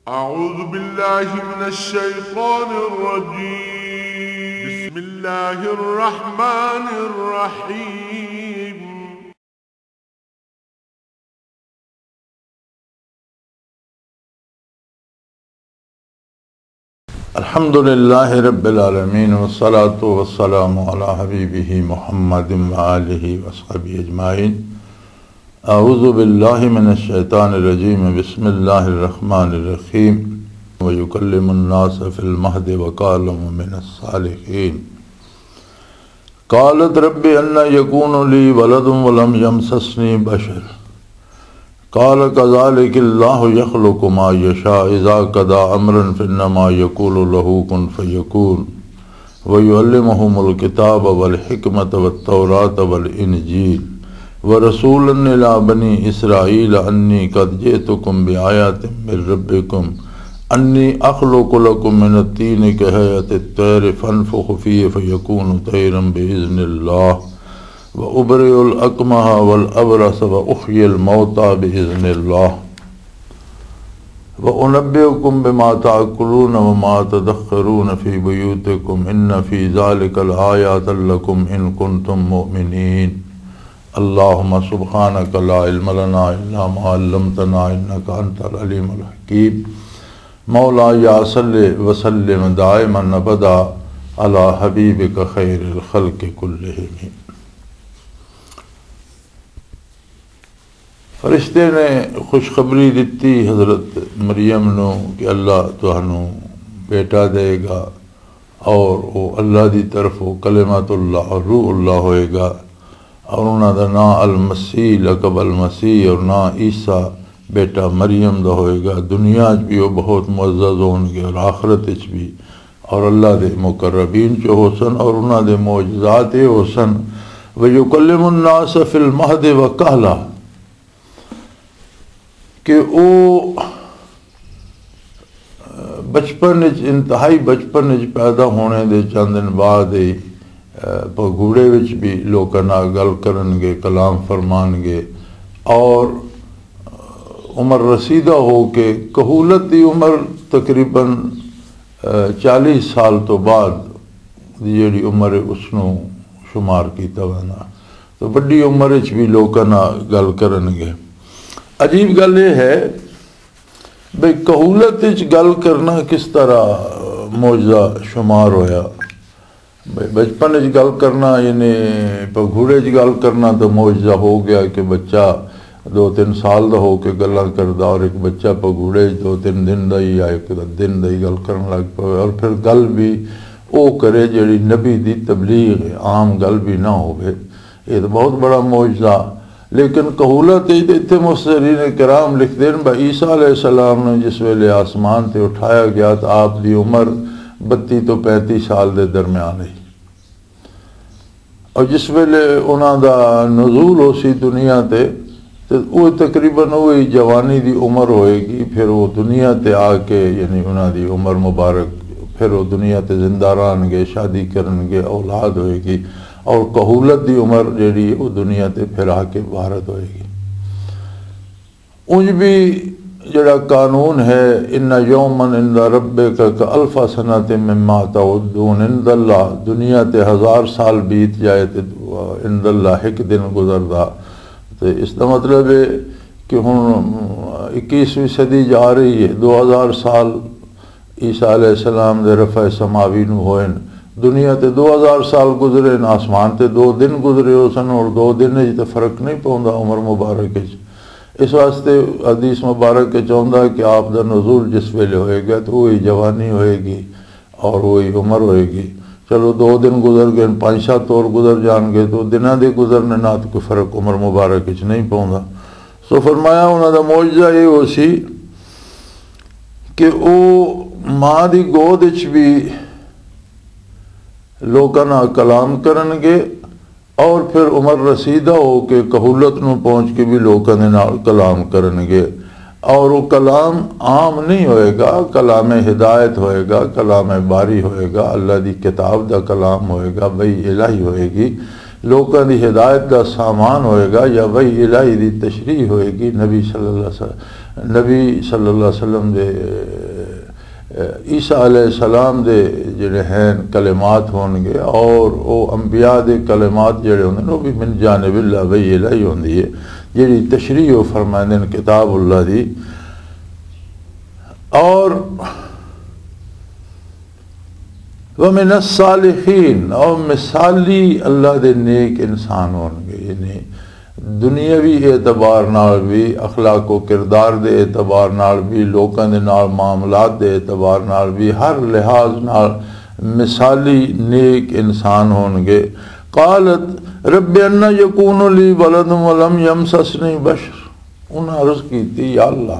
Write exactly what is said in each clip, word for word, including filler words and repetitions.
أعوذ بالله من الشيطان الرجيم. بسم الله الرحمن الرحيم. الحمد لله رب العالمين والصلاة والسلام على حبيبه محمد وآله وصحبه أجمعين. أعوذ بالله من الشيطان الرجيم. بسم الله الرحمن الرحيم. ويكلم الناس في المهد وكهلا من الصالحين. قالت رب أن يكون لي ولد ولم يمسسني بشر قال كذلك الله يخلق ما يشاء إذا قضى أمرا فإنما يقول له كن فيكون. ويعلمهم الكتاب والحكمة والتوراة والإنجيل ورسولا إلى بني إسرائيل أني قد جئتكم بآيات من ربكم أني أخلق لكم من الطين كهيئة الطير فانفخ فيه فيكون طيرا بإذن الله وأبرئ الأكمه والأبرص وأحيي الموتى بإذن الله وأنبئكم بما تأكلون وما تدخرون في بيوتكم إن في ذلك الآيات لكم إن كنتم مؤمنين. اللهم سبحانك لا علم لنا إلا ما علمتنا إنك أنت العليم الحكيم. مولاي صل وسلم دائما أبدا على حبيبك خير الخلق كلهم. फरिश्ते ने खुशखबरी दी हज़रत मरियम नो कि अल्लाह तुहानू बेटा देगा और वो अल्लाह की तरफ कलिमतुल्लाह और रूहुल्लाह होएगा और उन्होंने ना अल मसीह लकब अल मसीह और ना ईसा बेटा मरियम दा होएगा। दुनिया च भी वो बहुत मुअज़्ज़ज़ होंगे और आखिरत च भी और अल्लाह दे मुकर्रबीन च होसन और उन्होंने मोजज़ात होसन। व युकल्लिमुन नास फिल महद व कहला कि वो बचपन इंतहाई बचपन पैदा होने के चंद दिन बाद ही पगूड़े विच भी लोगों नाल गल करनगे कलाम फरमानगे और उम्र रसीदा हो के कहूलत की उम्र तकरीबन चालीस साल तो बाद जी उम्र उसनों शुमार किया जाना। तो बड़ी उम्र भी लोगों नाल गल करनगे। अजीब गल ये है भाई कहूलत गल करना किस तरह मौजा शुमार होया। भाई बचपन गल करना यानी पगूड़े गल करना तो मौजा हो गया कि बच्चा दो तीन साल का हो के गल्ला करदा और एक बच्चा पगूड़े दो तीन दिन का ही या एक दिन का ही गल कर लग पे और फिर गल भी वो करे जी नबी की तबलीग आम गल भी ना हो। ये तो बहुत बड़ा मौजा। लेकिन कहूलत इतने मुफस्सिरीन किराम लिखते हैं भाई ईसा अलैहिस्सलाम ने जिस वेले आसमान से उठाया गया तो आपकी उम्र बत्ती तो पैंती साल के दरम्यान ही और जिस वेले उन्होंने नज़ूल हो सी दुनिया ते तो वो तकरीबन वही जवानी की उम्र होएगी। फिर वो दुनिया ते आके यानी उन्होंने उम्र मुबारक फिर वो दुनिया ते जिंदा रहनगे शादी करनगे औलाद होएगी और कहूलत की उम्र जी वो दुनिया ते फिर आके भारत होएगी। उंज भी जड़ा कानून है इन्ना यौमन इंदा रब्बे का अल्फा सनते मिम्मा तउद्दून इंदल्लाह दुनिया ते हजार साल बीत जाए तो इंदल्लाह एक दिन गुजरदा। तो इसका मतलब है कि हुण इक्कीसवीं सदी जा रही है। दो हज़ार साल ईसा अलैहिस्सलाम दे रफ़ा समावी नूं होए दुनिया ते दो हज़ार साल गुजरे न आसमान ते दो दिन गुजरे हो सन और दो दिन तो फर्क नहीं पाउंदा उम्र मुबारक। इस वास्ते हदीस मुबारक चाहता कि आप दा नज़ूल जिस वेले होएगा तो वही जवानी होएगी और वही उम्र होएगी। चलो दो दिन गुजर गए पाँच सात और गुजर जाएंगे तो दिनों के गुजरने ना तो कोई फर्क उम्र मुबारक नहीं पाउंदा। सो फरमाया उन्होंने मौजा ये हो सी कि वो माँ की गोद भी लोगों ना कलाम करनगे और फिर उम्र रसीदा हो के कहूलत नूं पहुँच के भी लोगों के नाल कलाम करनगे और वो कलाम आम नहीं होएगा, कलाम हिदायत होएगा, कलाम बारी होएगा, अल्लाह की किताब का कलाम होएगा, वही इलाही होएगी लोगों की हिदायत का सामान होएगा या वही इलाही की तशरीह होएगी नबी सल्लल्लाहु अलैहि वसल्लम नबी सल्लल्लाहु अलैहि वसल्लम दे ईसा अलैहिस्सलाम दे जिहड़े हैं कलिमात होणगे और वो अंबिया दे कलिमात जिहड़े होंदे ने वो भी मिन जानिबिल्लाह वही इलाही होंदी है जिहड़ी तशरीह वो फरमांदे ने किताबुल्लाह दी। और वमिनस सालिहीन और मिसाली अल्लाह दे नेक इंसान होणगे यानी दुनियावी एतबार नाल भी अखलाक व किरदार दे एतबार नाल भी लोगों दे नाल मामलात दे एतबार नाल भी हर लिहाज नाल मिसाली नेक इंसान होणगे। कालत रब्बि अन्ना यकूनु ली वलदुन वलम यमससनी बशर उन्हें अर्ज़ की या अल्लाह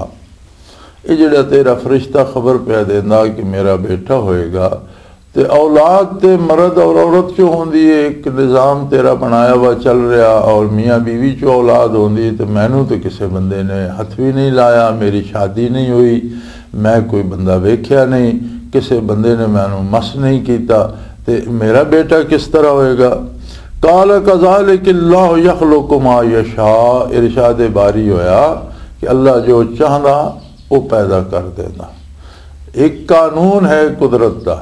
ये जिहड़ा तेरा फरिश्ता खबर पिया देंदा कि मेरा बेटा होएगा ते औलाद ते मर्द और औरत चो होंदी है एक निज़ाम तेरा बनाया हुआ चल रहा और मियाँ बीवी चो औलाद होंदी तो मैनू तो किसी बंदे ने हथ भी नहीं लाया मेरी शादी नहीं हुई मैं कोई बंदा वेख्या नहीं किसी बंदे ने मैनू मस नहीं किया ते मेरा बेटा किस तरह होएगा। काल कज़ालिकल्लाहु यख़्लुक़ु मा यशा इरशाद बारी होया कि अल्लाह जो चाहता वो पैदा कर देता। एक कानून है कुदरत का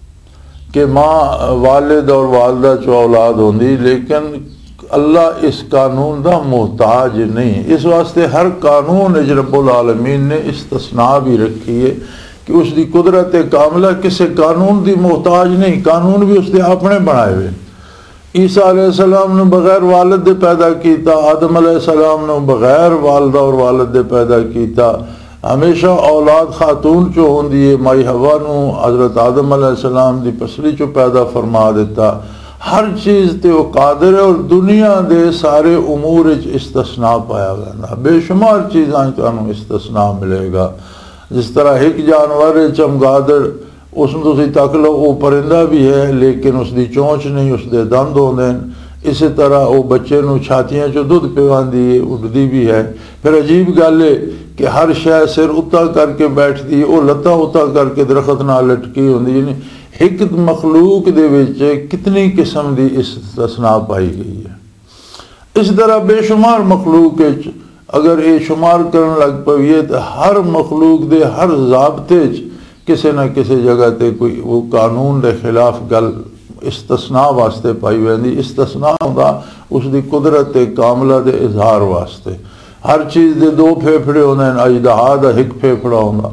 कि माँ वालिद और वालदा चो औलाद होंदी लेकिन अल्लाह इस कानून का मोहताज नहीं। इस वास्ते हर कानून रब्बुल आलमीन ने इस्तस्ना भी रखी है कि उसकी कुदरत कामला किसी कानून की मोहताज नहीं कानून भी उसके अपने बनाए हुए। ईसा अलैहिस्सलाम ने बगैर वालिद दे पैदा किया आदम अलैहिस्सलाम ने बगैर वालदा और वालिद दे पैदा किया हमेशा औलाद खातून चो होंदी है माई हवा नू हजरत आदम अलैहिस्सलाम दी पसली चो पैदा फरमा देता हर चीज़ ते वो कादिर है और दुनिया दे सारे उमूर इस्तस्ना पाया जाता बेशुमार चीज़ां तुहानू इस्तस्ना मिलेगा। जिस तरह एक जानवर है चमगादड़ उसमें तुसी तक लो वो परिंदा भी है लेकिन उसकी चोंच नहीं उसके दंद होंदे इस तरह वो बच्चे नू छातियां चो दुध पिवांदी है उड़दी भी है। फिर अजीब गल है कि हर शय सिर उता करके बैठती है वो लत्तां उता करके दरख्त नाल लटकी होंदी यानी एक मखलूक दे विच कितनी किस्म की इस्तस्ना पाई गई है। इस तरह बेशुमार मखलूक अगर ये शुमार करन लग पवीए तो हर मखलूक दे हर ज़ाबते किसी न किसी जगह ते कोई वो कानून के खिलाफ गल इस्तस्ना वास्ते पाई वेंदी। इस्तस्ना होंदा उसकी कुदरत कामला दे इजहार वास्ते। हर चीज़ दे दो फेफड़े होंदे हैं अजदहा दा एक फेफड़ा होंदा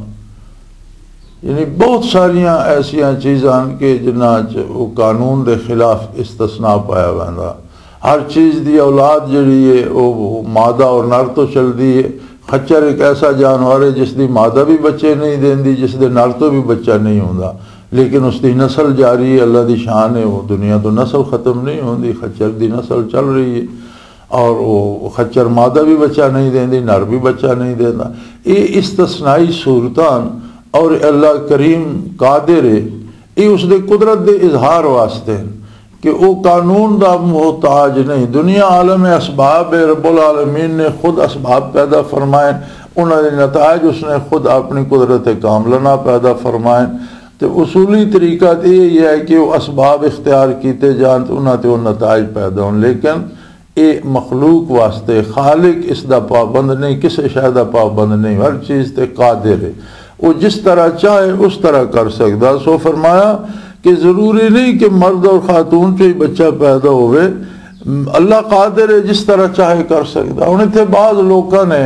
यानी बहुत सारिया ऐसिया चीज़ां के जिन्हां च वो कानून के खिलाफ इस्तस्ना पाया वेंदा। हर चीज़ की औलाद जिहड़ी है वो मादा और नर तो चलती है। खच्चर एक ऐसा जानवर है जिसकी मादा भी बच्चे नहीं देंदी जिसके नर तो भी बच्चा नहीं होंदा लेकिन उसकी नस्ल जारी है अल्लाह की शान है वो दुनिया तो नस्ल ख़त्म नहीं होती खच्चर की नस्ल चल रही है और वो खच्चर मादा भी बच्चा नहीं देंदी नर भी बच्चा नहीं देता। ये इस्तस्नाई सूरतां और अल्लाह करीम कादिर है ये उसके कुदरत के इजहार वास्ते कि वो कानून का मोहताज नहीं। दुनिया आलम असबाब है रब्बुल आलमीन ने खुद असबाब पैदा फरमाए उन्होंने नताज उसने खुद अपनी कुदरत कामलना पैदा फरमाए तो उसूली तरीका तो यही है कि वो असबाब इख्तियार किए जान तो उन्होंने तो नताज पैदा हो लेकिन ये मखलूक वास्ते खालिक इसका पाबंद नहीं किसी शय का पाबंद नहीं हर चीज़ ते कादिर है वो जिस तरह चाहे उस तरह कर सकता। सो फरमाया कि ज़रूरी नहीं कि मर्द और खातून से ही बच्चा पैदा होवे अल्लाह कादिर है जिस तरह चाहे कर सकता। हुण इत्थे बाज़ लोगों ने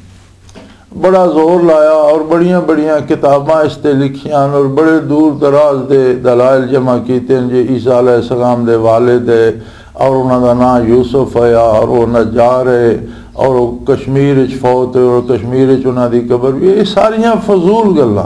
बड़ा जोर लाया और बड़िया बड़िया किताबां इस ते लिखियां और बड़े दूर दराज दे दलाइल जमा कीते जे ईसा अलैहिस्सलाम दे वालिद है और उन्होंने नाम यूसुफ है और वो नजार है और वो कश्मीर च फौत है और कश्मीर च उन्होंने कबर भी ये सारिया फजूल गल्लां।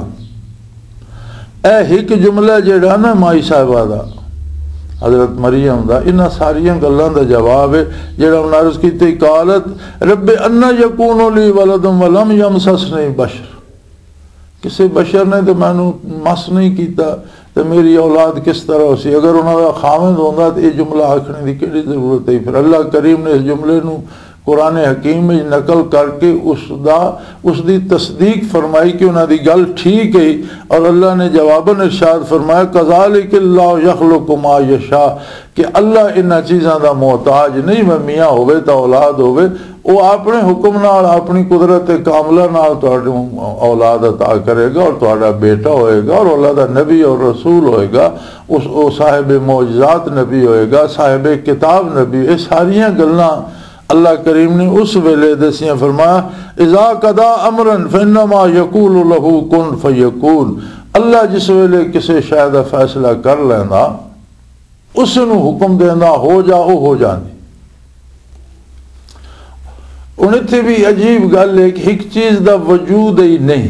एक जुमला जिहड़ा ना माई साहिबा दा हजरत मरियम दा इन्हां सारिया गल्लां दा जवाब है जिहड़ा उन्हें अर्ज़ की कालत रब्बे अन्ना यकूनु ली वलदुन वलम यमससनी बशर किसी बशर ने तो मैनू मस नहीं किया तो मेरी औलाद किस तरह हो सी अगर उन्होंने खामिद होंदा तो यह जुमला आखने की किहड़ी जरूरत है। फिर अल्लाह करीम ने इस जुमले नू कुरान हकीम में नकल करके उसदा उसकी तस्दीक फरमाई कि उन्हों की गल ठीक है। और अल्लाह ने जवाबन इरशाद फरमाया कज़ालिकल्लाहु यख़्लुक़ु मा यशा, कि अल्लाह इन्हां चीज़ों का मोहताज नहीं, मैं मियाँ होवे तो औलाद होवे, वो अपने हुक्म नाल अपनी कुदरत कामला नाल तुहानू औलाद अता करेगा और तुहाडा बेटा होएगा और औलादा नबी और रसूल होएगा, उस वो साहिब मौजज़ात नबी होएगा, साहिब किताब नबी। ये सारियां गल्लां अल्लाह करीम ने उस वेले दसियां। फरमाया इज़ा कदा अमरन फइन्नमा यकूलु लहू कुन फयकून, अल्लाह जिस वेले किसी शय दा फैसला कर लैंदा उसनू हुक्म देंदा हो जा, वो हो जांदी। हुण इत्थे भी अजीब गल है कि एक चीज का वजूद ही नहीं,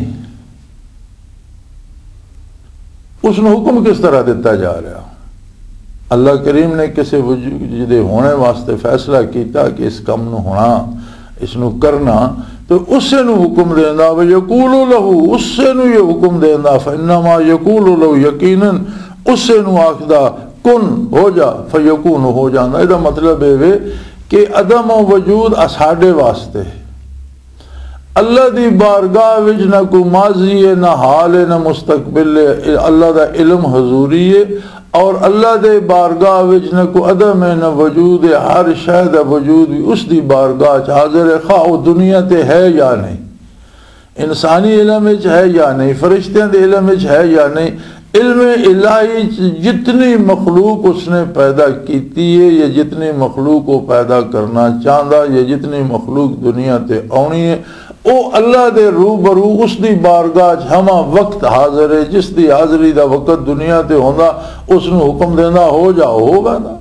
उसनू हुक्म किस तरह दिता जा रहा। अल्लाह करीम ने किसी वजूद होने वास्ते फैसला किया कि इस काम नू होना, इसनू करना, तो उससे नू हुक्म देना व यकूलु लहू, उससे नू ये हुक्म देना फइन्नमा यकूलु लहू यकीनन, उससे नू आखदा कुन हो जा फयकून हो जाना। इसका मतलब है कि अदम वजूद साडे वास्ते अल्लाह दी बारगाह विच ना कोई माजी है, ना हाल है, ना मुस्तकबिल है, अल्लाह दा इल्म हजूरी है। और अल्लाह दे बारगाह विच ना कोई अदम है ना वजूद है, हर शय दा वजूद भी उस दी बारगाह च हाजिर है, खा वो दुनिया ते है या नहीं, इंसानी इल्म विच है या नहीं, फरिश्तियां दे इल्म विच है या नहीं। इल्म इलाही जितनी मखलूक उसने पैदा की है, या जितनी मखलूक को पैदा करना चाहता, या जितनी मखलूक दुनिया ते आनी है, वो अल्लाह दे रूबरू उसकी बारगाह हमा वक्त हाजिर है। जिस दी हाजरी का वक्त दुनिया ते होंदा उसनू हुक्म देना हो जा, हो वैंदा।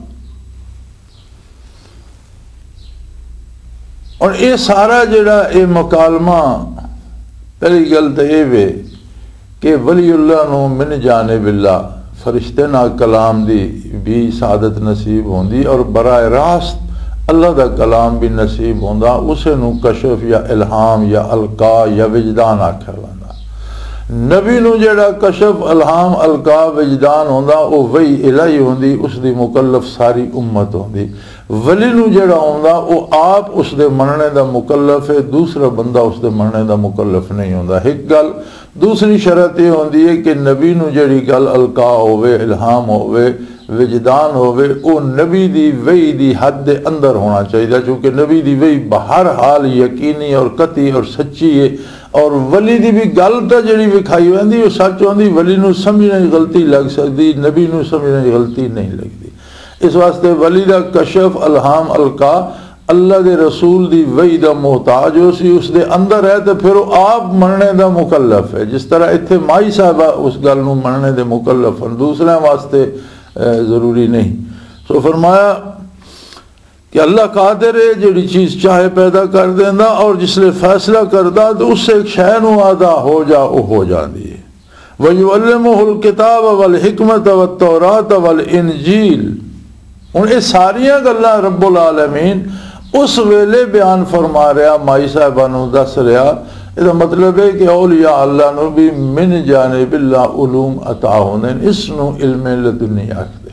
और ये सारा जिहड़ा ये मकालमा, पहली गल तो ये वे कि वलीउल्लाह नू मिन जानिबिल्लाह, फरिश्ते ना कलाम दी भी सादत नसीब होंदी और बराए रास्त अल्लाह दा कलाम भी नसीब होंदा। उसे नू कशफ या इल्हाम या अलका या विजदान आख्या जांदा। नबी नू जेड़ा कशफ अलहाम अलका विजदान होंदा वो वही इलाही होंदी, उसदी मुकल्लफ सारी उम्मत होंदी। वली नू जेड़ा होंदा वो आप उसदे मनने दा मुकल्लफ है, दूसरा बंदा उसदे मनने दा मुकल्लफ नहीं होंदा। एक गल। दूसरी शरत यह होंदी है कि नबी नू जेड़ी गल अलका होवे, इल्हाम होवे, विजदान होवे, वो नबी दी वही दी हद दे अंदर होना चाहिए, क्योंकि नबी दी वही बहर हाल यकीनी और कती और सच्ची है। और वली दी भी गल तो जी विखाई होंदी वो सच होंदी, वली नू समझने की गलती लग सकती, नबी नू समझने की गलती नहीं लगती। इस वास्ते वली दा कशफ अलहाम अलका अल्लाह दे रसूल दी वही दा मोहताज हो सी, उसदे अंदर है, तो फिर आप मनने दा मुकल्लफ है। जिस तरह इत्थे माई साहबा उस गल नू मनने दे मुकल्लफ हैं, दूसरे वास्ते जरूरी नहीं। सो फरमाया कि अल्लाह कादिर है, जिहड़ी चीज़ चाहे पैदा कर देंदा, और जिसले फैसला करदा तो उससे एक शै नू आदा हो जा, वो हो जाती है। वयुअल्लिमुहुल किताब वल हिकमत वत तौरात वल इंजील। हुण ये सारियां गल्लां रब्बुल आलमीन उस वेले बयान फरमा रहा, माई साहबा नू दस रहा। इसका मतलब है कि औलिया अल्लाह नू भी मिन जानिबिल्लाह उलूम अता होंदे, इसनू इल्म लदुनी आखदे।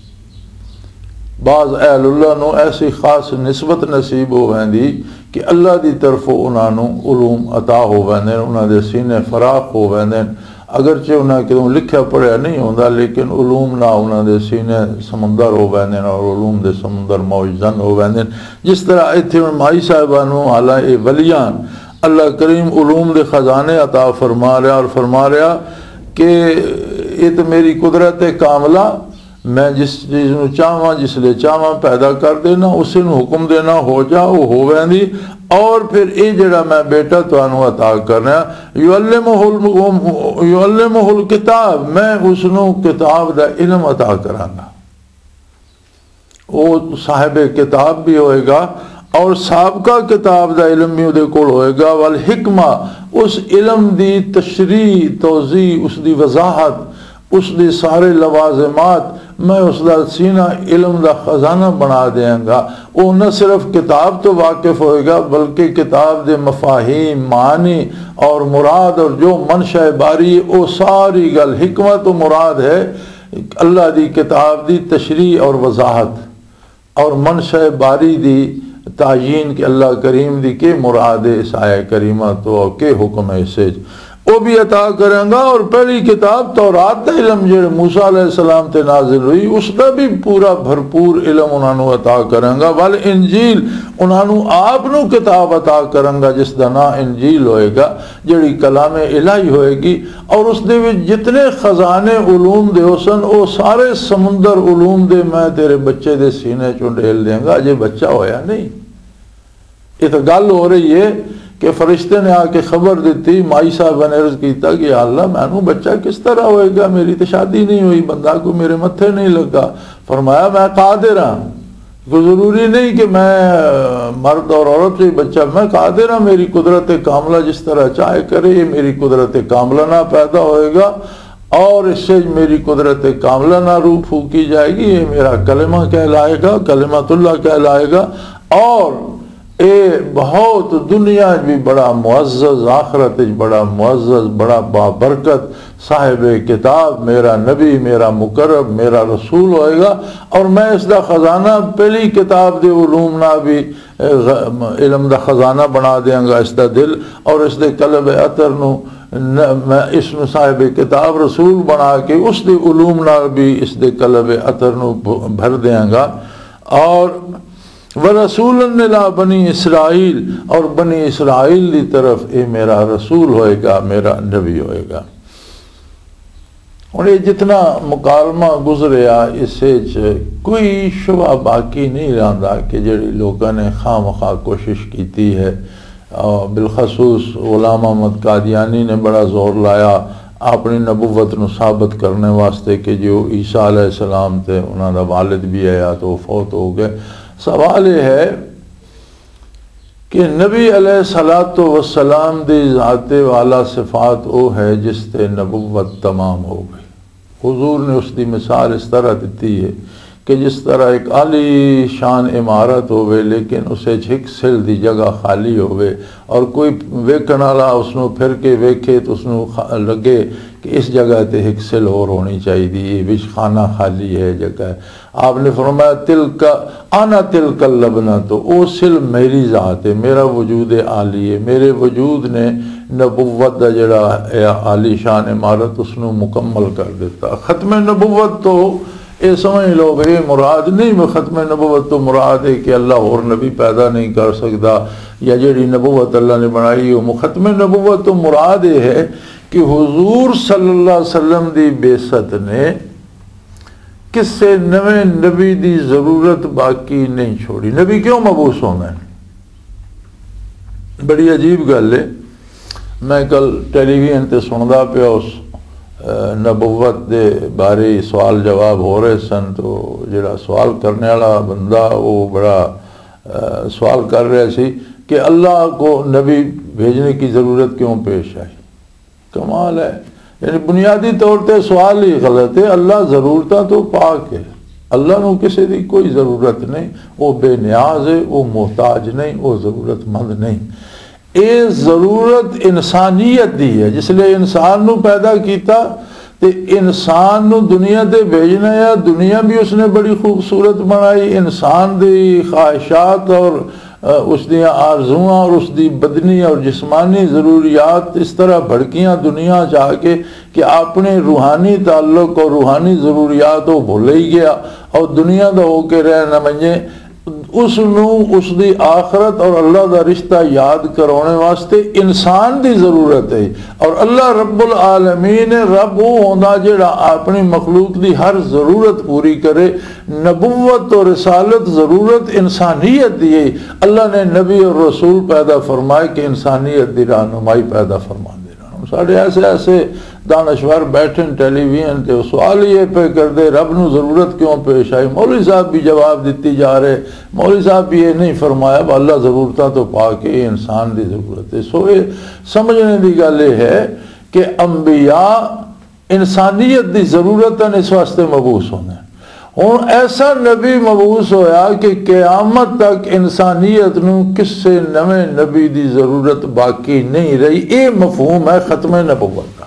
बाज़ अहलुल्लाह नू ऐसी खास निस्बत नसीब हो वैंदी कि अल्लाह की तरफों उन्होंने उलूम अता हो वैंदे, उन्होंने सीने फराख हो वैंदे। अगरचे उन्हें कितों लिखा पढ़िया नहीं होंदा, लेकिन उलूम ना उन्होंने सीने समुंदर हो वैंदे और उलूम दे समुंदर मौजन हो वैंदे। जिस तरह इत्थे माई साहिबा नू हालांकि वलियान अल्लाह करीम उलूम दे खजाने अता फरमा रहा, और फरमा रहा कि ये तो मेरी कुदरत कामला, मैं जिस चीज़ को चाहवा जिसले चाहवा पैदा कर देना, उसे हुक्म देना हो जा, वो हो वैंदी। और फिर ये जड़ा मैं बेटा तुहानू अता करना, युअल्लिमुहुल युअल्लिमुहुल किताब, मैं उसनू किताब दा इल्म अता करांगा। वो साहिब किताब भी होएगा और साबका किताब दा इल्म भी उहदे कोल होएगा। वल हिकमा, उस इल्म दी तशरी तोज़ी, उसकी वजाहत, उसके सारे लवाजमात मैं उसका सीना इल्म का खजाना बना देंगा। वो न सिर्फ किताब तो वाकिफ होएगा, बल्कि किताब के मफाहीम, मानी और मुराद और जो मनशा बारी, वो सारी गल हिकमत तो मुराद है अल्लाह की किताब की तशरी और वजाहत, और मनशा बारी दी तायीन कि अल्लाह करीम दी के मुराद इस आया करीमा तो और के हुक्म है इसे वो भी अता करेंगा। और पहली किताब तौरात दा इल्म जेड़े मूसा अलैहिस्सलाम ते नाजिल हुई उसका भी पूरा भरपूर इल्म उन्होंने अता करेंगा। वल इंजील उन्होंने आप नू किताब अता करेंगा जिसका ना इंजील होएगा जिहड़ी कलामे इलाही होएगी। और उस दे विच जितने खजाने उलूम दे सन वो सारे समुंदर उलूम दे मैं तेरे बच्चे दे सीने चों ढेल देंगा। अजे बच्चा होया नहीं। ये तो गल हो रही है कि फरिश्ते ने आके खबर दी, माई साहब ने अर्ज किया कि अल्लाह मैनू बच्चा किस तरह होएगा, मेरी तो शादी नहीं हुई, बंदा को मेरे मत्थे नहीं लगा। फरमाया मैं कादिर हाँ, कोई ज़रूरी नहीं कि मैं मर्द और औरत से बच्चा, मैं कादिर हाँ, मेरी कुदरत कामला जिस तरह चाहे करे, ये मेरी कुदरत कामला ना पैदा होएगा और इससे मेरी कुदरत कामला ना रूह फूकी जाएगी। ये मेरा कलमा कहलाएगा, कलमातुल्लाह कहलाएगा। और ये बहुत दुनिया भी बड़ा मुअज़्ज़ज़, आखिरत बड़ा मुअज़्ज़ज़, बड़ा बाबरकत साहिब किताब, मेरा नबी, मेरा मुकर्रब, मेरा रसूल होएगा। और मैं इसका खजाना पहली किताब दे उलूम ना भी इल्म दा खजाना बना देंगा इसका दिल, और इसके कलब अतर नू मैं इसमें साहिब किताब रसूल बना के उसके उलूम ना भी इसके कलब अतर नू भर देंगा। और व रसूलन इला बनी इसराइल, और बनी इसराइल की तरफ ये मेरा रसूल होएगा, मेरा नबी होएगा। और ये जितना मुकालमा गुजरिया इससे कोई शुबा बाकी नहीं रहा कि जिहड़ी लोगों ने खामखा कोशिश की है। बिलखसूस गुलाम अहमद कादियानी ने बड़ा जोर लाया अपनी नबुवत नू साबित करने वास्ते कि जो ईसा अलैहिस्सलाम थे उन्होंने वालिद भी आया तो फौत हो गए। सवाल यह है कि नबी अलैहिस्सलातु वस्सलाम दी ज़ाते वाला सिफात वो है जिससे नबुवत तमाम हो गई। हुजूर ने उसकी मिसाल इस तरह दी है कि जिस तरह एक आली शान इमारत होवे लेकिन उसे एक सिल की जगह खाली होवे और कोई वेखण वाला उसनों फिर के वेखे तो उसनों लगे कि इस जगह ते एक सिल और होनी चाहिए, विच खाना खाली है जगह। आपने फरमाया तिल का आना तिल का लबना, तो वो सिल मेरी ज़ात है, मेरा वजूद आली है। मेरे वजूद ने नबुव्वत दा जड़ा आली शान इमारत उसनों मुकम्मल कर दिता। खत्म नबुव्वत तो ये समझ लो भाई मुराद नहीं, मैं खत्म नबुव्वत तो मुराद है कि अल्लाह और नबी पैदा नहीं कर सकता या जी नबुव्वत अल्लाह ने बनाई हो। खत्म नबुव्वत तो मुराद ये है कि हुजूर सल्लल्लाहु अलैहि वसल्लम दी बेसत ने किसी नवे नबी दी जरूरत बाकी नहीं छोड़ी। नबी क्यों मबूस होना है? बड़ी अजीब गल है। मैं कल टेलीविजन ते सुनदा पिया उस नबुव्वत दे बारे सवाल जवाब हो रहे सन, तो जिहड़ा सवाल करने वाला बंदा वो बड़ा आ, सवाल कर रहा सी कि अल्लाह को नबी भेजने की ज़रूरत क्यों पेश आई। कमाल है, यानी बुनियादी तौर पर सवाल ही गलत है। अल्लाह ज़रूरत तो पाक है, अल्लाह को किसी की कोई ज़रूरत नहीं, वो बेनियाज है, वो मोहताज नहीं, वो ज़रूरतमंद नहीं। ये ज़रूरत इंसानियत दी है, जिसलिए इंसान को पैदा किया तो इंसान को दुनिया से भेजना है। दुनिया भी उसने बड़ी खूबसूरत बनाई। इंसान की ख्वाहिशात और उसकी आरजुआं और उसकी बदनी और जिस्मानी ज़रूरियात इस तरह भड़कियाँ दुनिया जाके कि अपने रूहानी ताल्लुक और रूहानी ज़रूरियात वो भुल ही गया और दुनिया का होके रह न मने। उसनू उसकी आखरत और अल्लाह का रिश्ता याद करवाने वास्ते इंसान की जरूरत है। और अल्लाह रब्बुल आलमीन रब वो होंदा जेड़ा अपनी मखलूक की हर जरूरत पूरी करे। नबुव्वत और रिसालत जरूरत इंसानियत दी है। अल्लाह ने नबी और रसूल पैदा फरमाए कि इंसानियत की रहनुमाई पैदा फरमा दे। साढ़े ऐसे ऐसे दानश्वर बैठे टेलीविजन से सवाल ये पे कर दे रब नू जरूरत क्यों पेश आई। मौलवी साहब भी जवाब देती जा रहे। मौलवी साहब भी ये नहीं फरमाया अल्लाह जरूरत तो पा के इंसान की जरूरत है। सो ये समझने की गल है कि अंबिया इंसानियत की जरूरत है, इस वास्ते मबूस होने। हुण ऐसा नबी मबूस होया कि क़यामत तक इंसानियत नू किसी नवे नबी की जरूरत बाकी नहीं रही। ये मफहूम है खत्म नबुव्वत का।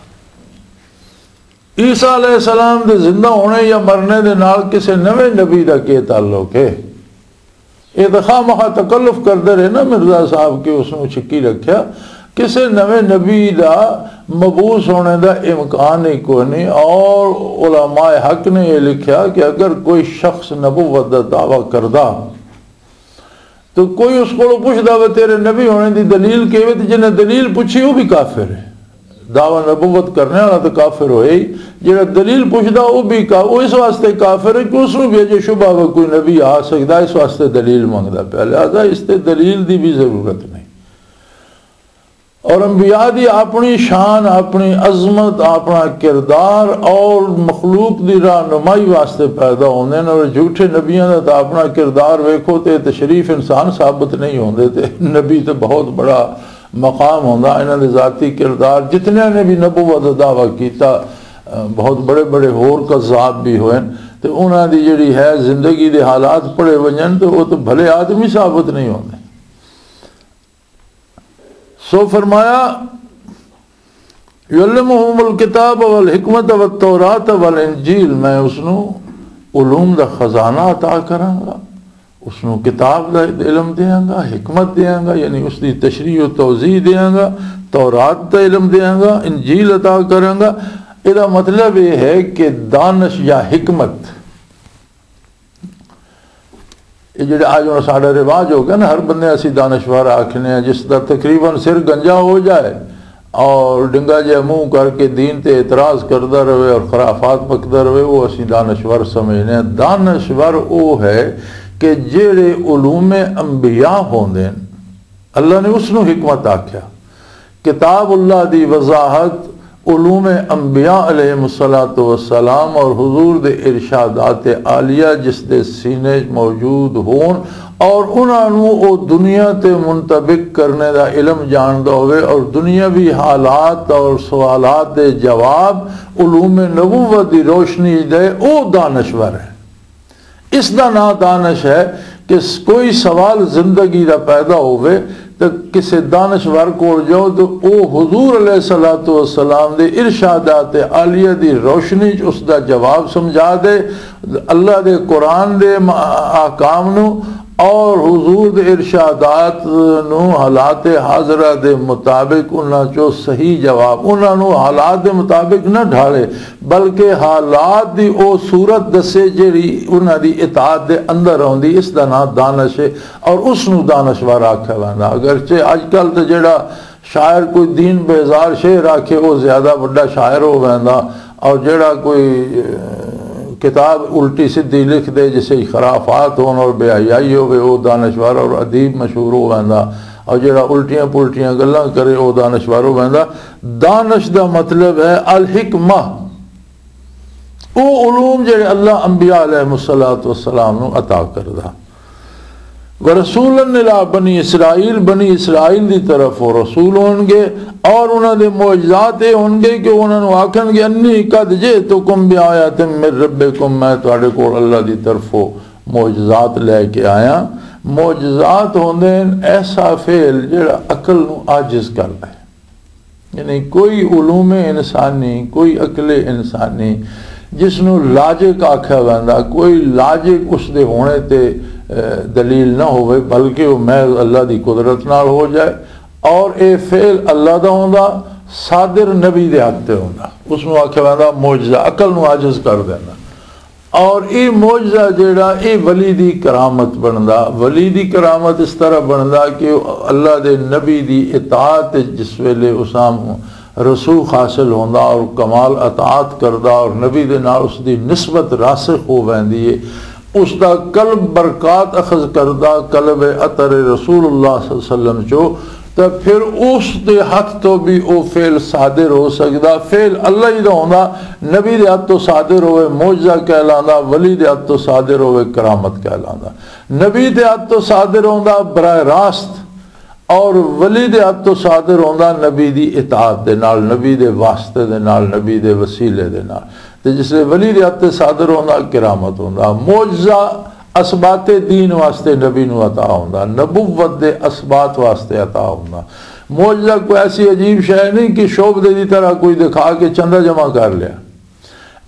ईसा अलैहिस्सलाम दे जिंदा होने या मरने दे नाल किसी नवे नबी का क्या ताल्लुक है? ये तो खा मखा तकल्लुफ करते रहे ना मिर्जा साहब के उसमें छिक्की रखा, किसी नवे नबी का मबूस होने का इम्कान ही कोई नहीं। और उलमाए हक ने यह लिखा कि अगर कोई शख्स नबूवत का दावा करदा तो कोई उसको पुछदा वे तेरे नबी होने की दलील के, जिन्हें दलील पूछी वो भी काफिर है। दावा नबूवत करने वाला तो काफिर होए ही, जो दलील पुछदा वो भी का वो इस वास्ते काफिर है कि उसमें भी अजे शुबा व कोई नबी आ सकता, इस वास्ते दलील मंगता पिया, लिहाजा इससे दलील की भी जरूरत नहीं। और अंबिया दी अपनी शान, अपनी अजमत, अपना किरदार और मखलूक की रहनुमाई वास्ते पैदा होंगे। और झूठे नबियों का तो अपना किरदार वेखो तो तशरीफ इंसान साबित नहीं होंगे, तो नबी तो बहुत बड़ा मकाम होंदा। इन्हों के जाती किरदार जितने ने भी नबूवत दावा किया, बहुत बड़े बड़े होर कज़ाब भी होए, तो उन्होंने जी है जिंदगी के हालात पढ़े वजन तो वो तो भले आदमी साबित नहीं होंगे। सो फरमाया युल्लिमुहुमुल किताब वल हिकमत व तौरात वल इंजील, मैं उसनू उलूम दा खजाना अता करांगा, उसनू किताब दा इल्म देंगा, हिकमत देंगा यानी उसकी तशरीह व तौज़ीह देंगा, तौरात दा इल्म देंगा, इंजील अता करांगा। इसका मतलब यह है कि दानश या हिकमत, ये जो आज हम साढ़ा रिवाज हो गया ना, हर बंदे असी दानश्वर आखने, जिसका तकरीबन सिर गंजा हो जाए और डिंगा जहा मुँह करके दीन ते एतराज़ करता रहे और खराफात पकता रहे, वो असी दानश्वर समझने। दानश्वर वो है कि जेड़े उलूम अंबिया होंदे, अल्लाह ने उसनू हिकमत आख्या। किताबुल्लाह दी वजाहत उलूम अंबिया अलैहिमुस्सलातु वस्सलाम और हुजूर दे इरशादात आलिया जिस दे सीने मौजूद होन और उन्होंने वो दुनिया ते मुंतबिक करने का इल्म जानता होवे और दुनियावी हालात और सवालात दे जवाब उलूम नबूवत की रोशनी दे, वो दानश्वर है। इसका ना दानश है कि कोई सवाल जिंदगी का पैदा होवे तो किसी दानश्वर को जाओ तो वो हुजूर अलैहिस्सलातु वस्सलाम दे इरशादात आलिया दी रोशनी उसका जवाब समझा दे, अल्लाह दे कुरान दे आकाम नू और हुजूर दे इरशादात नू हालात हाजरा दे मुताबिक उन्हां चो सही जवाब, उन्होंने हालात दे मुताबिक न ढाले बल्कि हालात दी ओ सूरत दसे जेड़ी उन्हां दी इताअत दे अंदर आउंदी, इसदा नाम दानश है और उसनू दानश्वर आख्या वैंदा। अगरचे अजकल तो जेड़ा शायर कोई दीन बेजार शेर आखे वो ज्यादा वड्डा शायर हो वैंदा, और जेड़ा कोई किताब उल्टी सीधी लिख दे जिसे खराफात होन और बेहयाई होवे वो दानश्वर और अदीब मशहूर हो वैंदा, और जेड़ा उल्टियां पुल्टियां गल्लां करे वो दानश्वर हो वैंदा। दानश दा मतलब है अल हिकमा, वो उलूम जेड़े अल्लाह अंबिया अलैहिमुस्सलातु वस्सलाम नू अता करदा। व रसूलन इला बनी इसराइल, बनी इसराइल की तरफ वो रसूल होंगे और उन्होंने मौजज़ात होंगे कि उन्होंने आखनगे अन्नी कद जे तो कुम भी आया तुम मेरे रब्बे कुम, मैं तुहाडे कोल अल्लाह की तरफों मौजज़ात लैके आया। मौजज़ात होंदे ऐसा फेल जेड़ा अकल नू आजिज़ करदा है, यानी कोई उलूम इंसानी, कोई अकले इंसानी जिसनू लाजिक आख्या वैंदा, कोई लाजिक उसदे होने ते दलील ना होवे बल्कि वो महज अल्लाह की कुदरत नाल हो जाए। और ये फेल अल्लाह का होंदा, सादिर नबी दे हाथ ते होंदा, उसनू आख्या वैंदा मौजज़ा, अकल नू आजिज़ कर देना। और ये मौजज़ा जेड़ा ये वली दी करामत बनदा। वली दी करामत इस तरह बनदा कि अल्लाह दे नबी दी इताअत जिस वेले उसाम रसूख हासिल होंदा और कमाल अताअत करदा और नबी दे नाल उसदी निस्बत रासिख हो वैंदी है, उसका कल्ब बरकात अखज़ करदा कल्ब अतर रसूलुल्लाह सल्लल्लाहु अलैहि वसल्लम चो, तो फिर उस दे हथ तो भी वो फेल सादिर हो सकदा। फेल अल्लाह ही दा होंदा, नबी दे हथ तो सादिर होवे मौजज़ा कहलांदा, वली दे हथ तो सादिर होवे करामत कहलांदा। नबी दे हथ तो सादिर होंदा बराह रास्त और वली दे हथ तो सादिर होंदा नबी दी इताअत दे नाल, नबी दे वास्ते दे नाल, नबी दे वसीले दे नाल। ते जिसले वली दे हथ सादिर होंदा करामत होंदा। मौजज़ा असबाते दीन वास्ते नबी नू अता होंदा, नबुव्वत दे असबात वास्ते अता होंदा। मौजज़ा कोई ऐसी अजीब शय नहीं कि शोभदे दी तरह कोई दिखा के चंदा जमा कर लिया।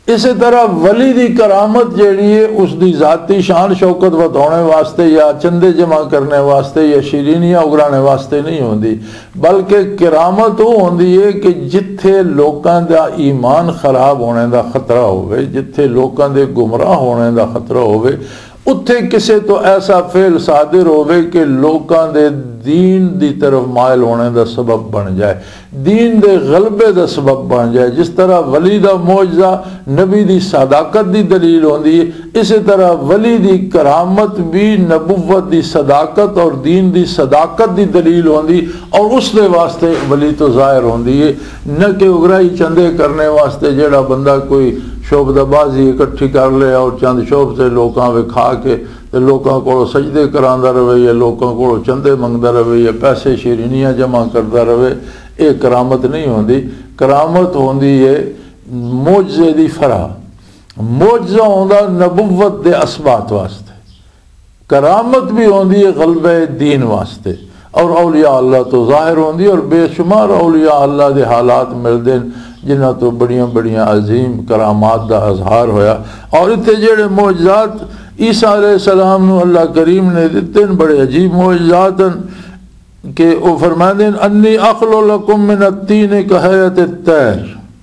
इसी तरह वली दी करामत जिहड़ी है उसकी जाती शान शौकत वधाने वास्ते या चंदे जमा करने वास्ते या शीरीनियां उगराने वास्ते नहीं होंदी, बल्कि करामत वो होंदी है कि जिथे लोगों का ईमान खराब होने का खतरा होवे, जिथे लोगों के गुमराह होने का खतरा होवे, उत्थे किसे तो ऐसा फेल सादिर होवे कि लोगों के दीन की तरफ मायल होने का सबब बन जाए, दीन के गलबे का सबब बन जाए। जिस तरह वली का मौजज़ा नबी की सदाकत की दलील होती है, इसी तरह वली की करामत भी नबुव्वत की सदाकत और दीन की सदाकत की दलील होती, और उसके वास्ते वली तो जाहिर होती है, न कि उगराई चंदे करने वास्ते जेड़ा बंदा कोई शोबदाबाजी इकट्ठी कर ले और चंद शोभ से लोगों विखा के तो लोगों को सजदे करांदा रहे या लोगों को चंदे मंगता रहे या पैसे शीरीनियां जमा करता रहे, ये करामत नहीं होती। करामत होती है मौजज़े दी फराह। मौजज़ा होंदा नबुव्वत दे असबात वास्ते, करामत भी होती है गलबे दीन वास्ते, और औलिया अल्लाह तो जाहिर होंदी, और बेशुमार औलिया अल्लाह के हालात मिलते हैं जिन्हों तो बड़िया बड़िया अजीम करामात का अजहार होया। और इतने जेड़े मौजज़ात ईसा अलैहिस्सलाम नू अल्लाह करीम ने दिते बड़े अजीब मौजज़ात के वो फरमाते हैं अन्नी अखलो लकुम मिन अत्तीन कहयत तैर,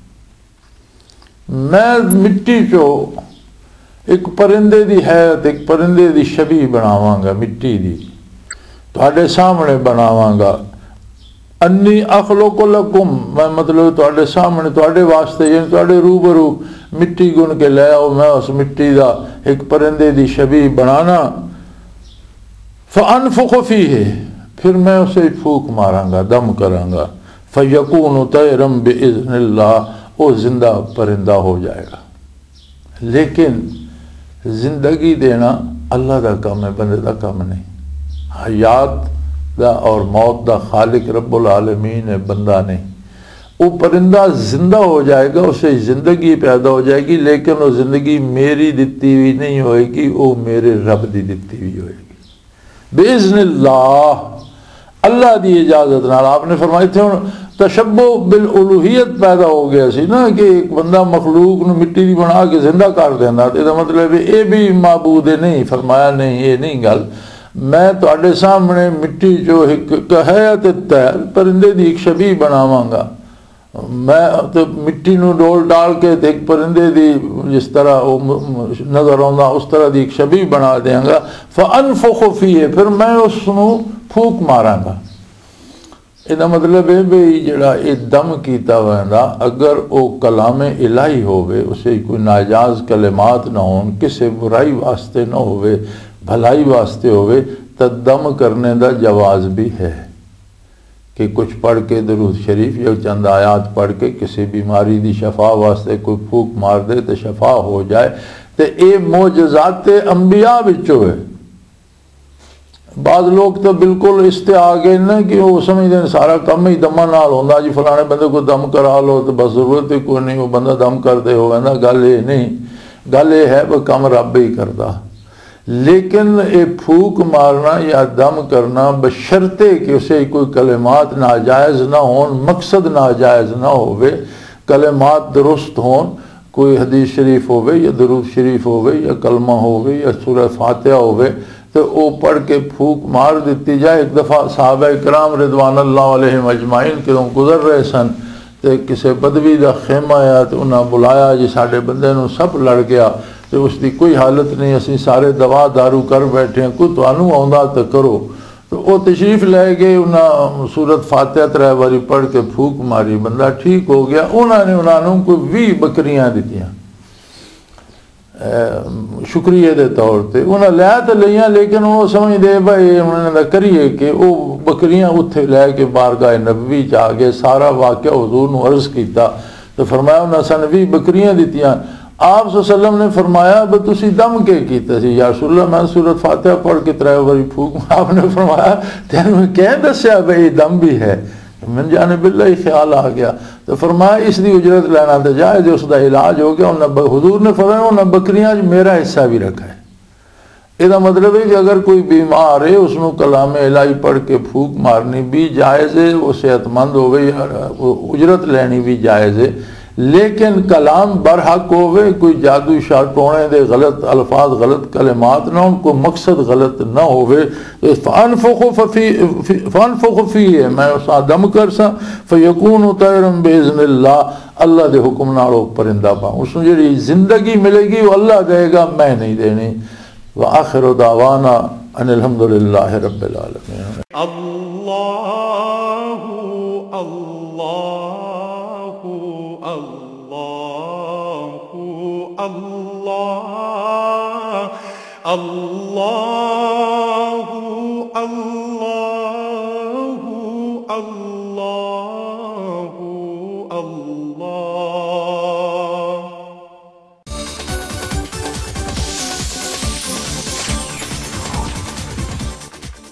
मैं मिट्टी चो एक परिंदे की हैत, एक परिंदे की छवि बनावांगा, मिट्टी की तुहाडे सामने बनावांगा। अन्नी अखलोको लकुम, मैं मतलब तुहाडे सामने तुहाडे वास्ते यानी तुहाडे रूबरू मिट्टी गुन के ले आओ, मैं उस मिट्टी का एक परिंदे की छवि बनाना। फअनफुखु फीहि, फिर मैं उसे फूक मारांगा, दम करांगा। फयकूनु तैरम बिइज़्निल्लाह, वो जिंदा परिंदा हो जाएगा। लेकिन जिंदगी देना अल्लाह का काम है, बंदे का काम नहीं। हयात दा और मौत दा खालिक रब्बुल आलमीन है, बंदा नहीं। वो परिंदा जिंदा हो जाएगा, उसे जिंदगी पैदा हो जाएगी, लेकिन वो जिंदगी मेरी दिती हुई नहीं होएगी, वो मेरे रब दी दिती हुई होएगी बिइज़्निल्लाह, अल्लाह की इजाजत नाल। आपने फरमाया थे हुण तशब्बुह बिल उलूहियत पैदा हो गया सी ना, कि एक बंदा मखलूक नूं मिट्टी दी बना के जिंदा कर देंदा, इसदा मतलब ये भी माबूद है नहीं। फरमाया नहीं, ये नहीं गल। मैं तुहाडे सामने मिट्टी जो एक कहयत तैर, परिंदे की एक छवि बनावांगा। मैं तो मिट्टी नूं डोल डाल के एक परिंदे की जिस तरह वो नजर आउंदा उस तरह की एक छवि बना देंगा। फअनफुखु फीहि, फिर मैं उसनूं फूक मारांगा। इसका मतलब है भी जिहड़ा ये दम कीता वैंदा, अगर वो कलामे इलाही होवे, उसे कोई नाजायज़ कलिमात ना होन, किसी बुराई वास्ते ना होवे, भलाई वास्ते होवे, तो दम करने का जवाज़ भी है कि कुछ पढ़ के दरूद शरीफ या चंद आयात पढ़ के किसी बीमारी की शफा वास्ते कोई फूक मार दे तो शफा हो जाए। तो ये मोजज़ात अंबिया विचों है। बाद लोग तो बिल्कुल इस ते आ गए ना कि वो समझते हैं सारा कम ही दमा नाल होंदा जी, फलाने बंदे को दम करा लो तो बस जरूरत ही कोई नहीं, वो बंदा दम करते हो ना। गल ये नहीं, गल ये है वो कम रब ही करता। लेकिन ये फूक मारना या दम करना बशर्ते कि उसे कोई कलिमात नाजायज़ ना होन, मकसद नाजायज़ ना होवे, कलिमात दुरुस्त होन, कोई हदीस शरीफ होवे या दरूद शरीफ होवे या कलमा होवे या सूरह फातिहा होवे, तो वो पढ़ के फूक मार दी जाए। एक दफ़ा सहाबा इकराम रिदवानुल्लाह अलैहिम अजमाइन कदों गुजर रहे सन, तो किसी बदवी का खेमा आया तो उन्हें बुलाया जी, साढ़े बंदे नूं सब लड़ गया, तो उसकी कोई हालत नहीं, असी सारे दवा दारू कर बैठे हैं, कोई तुहानू आउंदा तो करो। तो वो तशरीफ लै गए, उन्हें सूरत फातिहा त्रै बारी पढ़ के फूक मारी, बंदा ठीक हो गया। उन्होंने उन्होंने कोई भी बकरियां दित्तियां शुक्रिया के तौर पर, उन्हें लै तो लिया, लेकिन वो समझते भाई उन्होंने करिए कि वो बकरियां उत्थे लैके बारगाह नबवी च आ गए। सारा वाक़या हुजूर नूं अर्ज़ किया तो फरमाया उन्हें सन भी बकरियां दित्तियां। आप सल्लम ने फरमाया भी तुसी दम के कीता सी? या रसूलल्लाह मैं सूरत फातिहा पढ़ के त्रै बारी फूक। आपने फरमाया तेन क्या दस्या भाई दम भी है? मन जाने बिल्ला ही ख्याल आ गया। तो फरमाया इसकी उजरत लेना तो जायज़, उसका इलाज हो गया। उन्हें हुजूर ने फरमाया उन्हें बकरियां मेरा हिस्सा भी रखा है। इसका मतलब है कि अगर कोई बीमार है उसनों कलामे इलाही पढ़ के फूक मारनी भी जायज़ है, वो सेहतमंद हो गई, उजरत लेनी भी जायज़ है। लेकिन कलाम बरहक होवे, कोई जादू शाटोने दे गलत अल्फाज गलत कलिमात ना हो, कोई मकसद गलत ना होवे। फ़अनफ़ुख़ु फ़ीहि मैं उसा दम कर सा फ़यकूनु तैरन बिइज़्निल्लाह अल्लाह दे हुक्म नाल वो परिंदा पा उसको जी जिंदगी मिलेगी वो अल्लाह देगा, मैं नहीं देनी। व आखिरु दावाना अनिल हम्दुलिल्लाहि रब्बिल आलमीन। अल्लाहु अल्लाहु अल्लाहु अल्लाह अल्लाहु अल्लाहु अल्लाह